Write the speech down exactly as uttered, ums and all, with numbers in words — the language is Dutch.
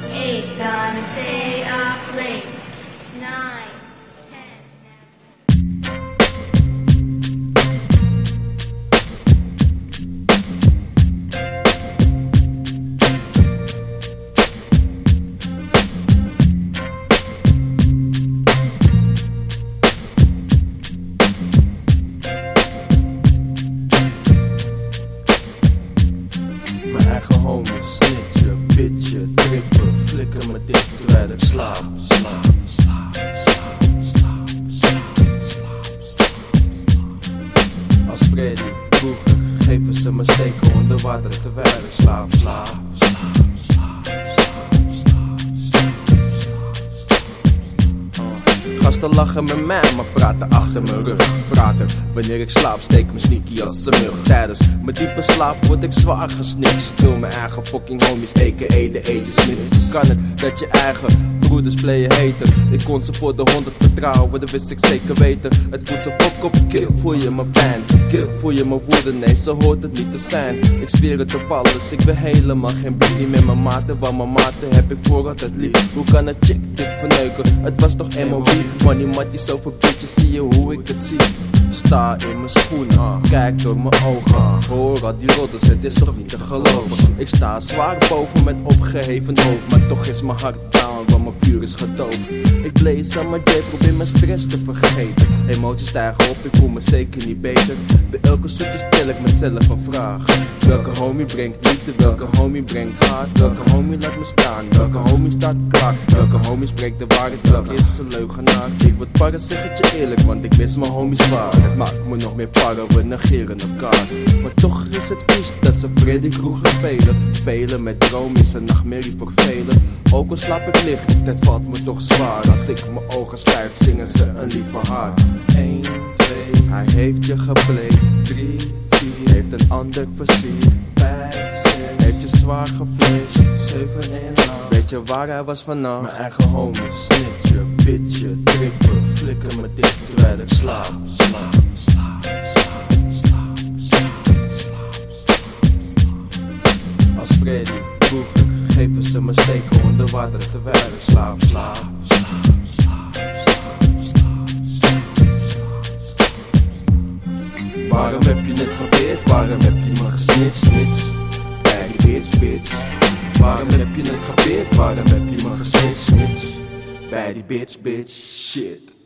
eight, gotta stay up late. Nine, ten. Mijn eigen homies, snitchen, bitchen, trippen, flikken me dicht terwijl ik slaap, slaap, slaap, slaap, slaap, slaap, slaap, slaap. Als Freddy, vroeger, geven ze me steken onder water terwijl ik slaap, slaap, slaap, slaap, slaap, slaap, slaap, slaap. Gasten lachen met mij, maar praten achter mijn rug. Praten, wanneer ik slaap, steek me sneaky als een mug. Tijdens mijn diepe slaap word ik zwaar gesnikt. Ik wil mijn eigen fucking homies, a k a de Agent Smith. Kan het dat je eigen broeders playen hater? Ik kon ze voor de honderd vertrouwen, dat wist ik zeker weten. Het voelt zo fok op kill, voel je mijn pijn. Kill, voel je mijn woede, nee, zo hoort het niet te zijn. Ik zweer het op alles, ik ben helemaal geen biddy met mijn maten. Want mijn maten heb ik voor altijd lief. Hoe kan een chick dit verneuken? Het was toch M O B. Money matties over bitches, zie je hoe ik het zie. Sta in mijn schoenen, kijk door mijn ogen. Hoor al die roddels, het is toch niet te geloven. Ik sta zwaar boven met opgeheven hoofd, maar toch is mijn hart down, want mijn vuur is gedoofd. Ik blaze aan mijn jet, probeer mijn stress te vergeten. Emoties stijgen op, ik voel me zeker niet beter. Bij elke zoetje stel ik mezelf een vraag. Welke homie brengt liefde, welke homie brengt haat? Welke homie laat me staan, welke homie staat kraak? Welke homie spreekt de waarheid, welke is een leugenaar? Ik word parren, zeg het je eerlijk, want ik mis mijn homies zwaar. Het maakt me nog meer parren, we negeren elkaar. Maar toch is het vies dat ze Freddy Krueger spelen. Spelen met droom is een nachtmerrie voor velen. Ook al slaap ik licht, het valt me toch zwaar. Als ik mijn ogen sluit, zingen ze een lied voor haar. één, twee, hij heeft je gepleegd. drie, vier, heeft een ander versierd. vijf, zes, heeft je zwaar gevleesd. zeven en acht, weet je waar hij was vanaf? Mijn eigen homies, snitchen, bitchen, trippen, flikken me dicht terwijl ik slaap, slaap, slaap, slaap, slaap, slaap, slaap, slaap. Als Freddy, vroeger, geven ze me steken onder water terwijl ik slaap, slaap, slaap, slaap, slaap, slaap, slaap, slaap. Waarom heb je het gebeurd? Waarom heb je me gesnitcht, snitch? Bij die bitch, bitch. Waarom heb je het gebeurd? Waarom heb je me gesnitcht, snitch? Bij die bitch, bitch, shit.